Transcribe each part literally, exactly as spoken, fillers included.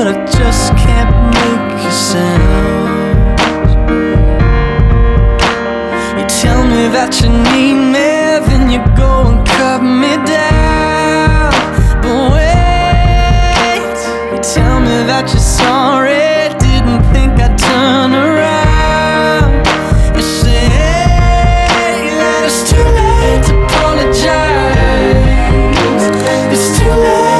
but I just can't make a sound. You tell me that you need me, then you go and cut me down. But wait, you tell me that you're sorry, didn't think I'd turn around. You say that it's too late to apologize. It's too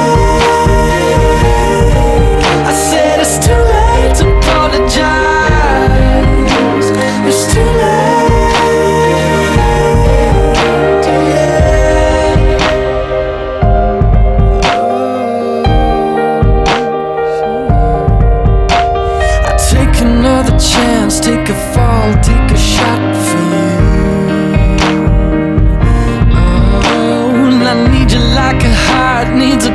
late. I said it's too late to apologize. It's too late. Another chance, take a fall, take a shot for you. Oh, and I need you like a heart needs a